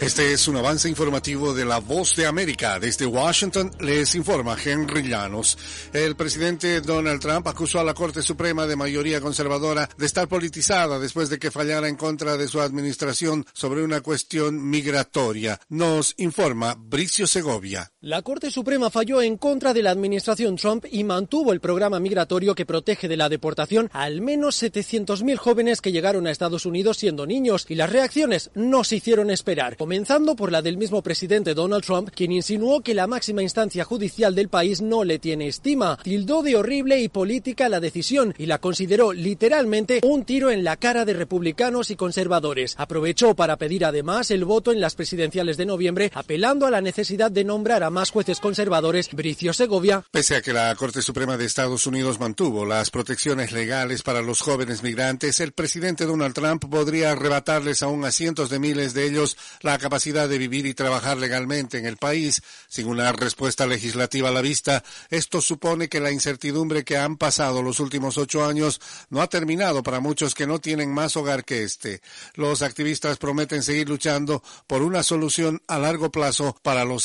Este es un avance informativo de La Voz de América. Desde Washington les informa Henry Llanos. El presidente Donald Trump acusó a la Corte Suprema de mayoría conservadora de estar politizada después de que fallara en contra de su administración sobre una cuestión migratoria. Nos informa Bricio Segovia. La Corte Suprema falló en contra de la administración Trump y mantuvo el programa migratorio que protege de la deportación a al menos 700.000 jóvenes que llegaron a Estados Unidos siendo niños, y las reacciones no se hicieron esperar, comenzando por la del mismo presidente Donald Trump, quien insinuó que la máxima instancia judicial del país no le tiene estima. Tildó de horrible y política la decisión y la consideró literalmente un tiro en la cara de republicanos y conservadores. Aprovechó para pedir además el voto en las presidenciales de noviembre, apelando a la necesidad de nombrar a más jueces conservadores. Bricio Segovia. Pese a que la Corte Suprema de Estados Unidos mantuvo las protecciones legales para los jóvenes migrantes, el presidente Donald Trump podría arrebatarles aún a cientos de miles de ellos la capacidad de vivir y trabajar legalmente en el país. Sin una respuesta legislativa a la vista, esto supone que la incertidumbre que han pasado los últimos 8 años no ha terminado para muchos que no tienen más hogar que este. Los activistas prometen seguir luchando por una solución a largo plazo para los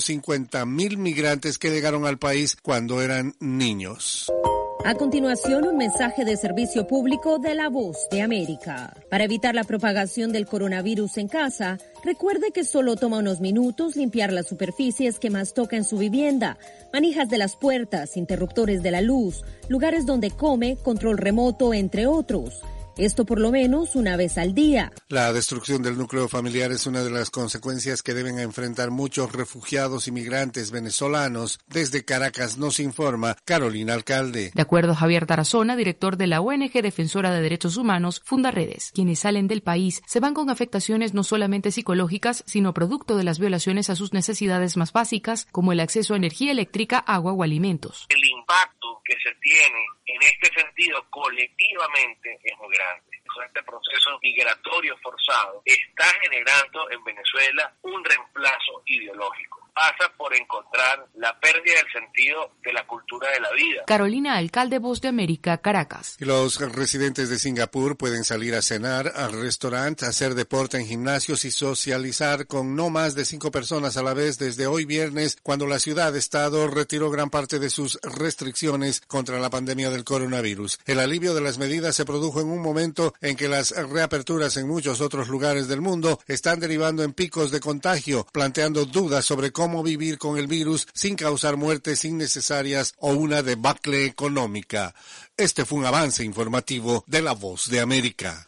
650,000 migrantes que llegaron al país cuando eran niños. A continuación, un mensaje de servicio público de La Voz de América. Para evitar la propagación del coronavirus en casa, recuerde que solo toma unos minutos limpiar las superficies que más toca en su vivienda, manijas de las puertas, interruptores de la luz, lugares donde come, control remoto, entre otros. Esto por lo menos una vez al día. La destrucción del núcleo familiar es una de las consecuencias que deben enfrentar muchos refugiados y migrantes venezolanos. Desde Caracas nos informa Carolina Alcalde. De acuerdo a Javier Tarazona, director de la ONG Defensora de Derechos Humanos, Fundaredes, quienes salen del país se van con afectaciones no solamente psicológicas, sino producto de las violaciones a sus necesidades más básicas, como el acceso a energía eléctrica, agua o alimentos. El impacto que se tiene en este sentido colectivamente es muy grande. Este proceso migratorio forzado está generando en Venezuela un reemplazo ideológico. Pasa por encontrar la pérdida del sentido de la cultura de la vida. Carolina Alcalde, Voz de América, Caracas. Los residentes de Singapur pueden salir a cenar, al restaurante, hacer deporte en gimnasios y socializar con no más de 5 personas a la vez desde hoy viernes, cuando la ciudad-estado retiró gran parte de sus restricciones contra la pandemia del coronavirus. El alivio de las medidas se produjo en un momento en que las reaperturas en muchos otros lugares del mundo están derivando en picos de contagio, planteando dudas sobre cómo vivir con el virus sin causar muertes innecesarias o una debacle económica. Este fue un avance informativo de La Voz de América.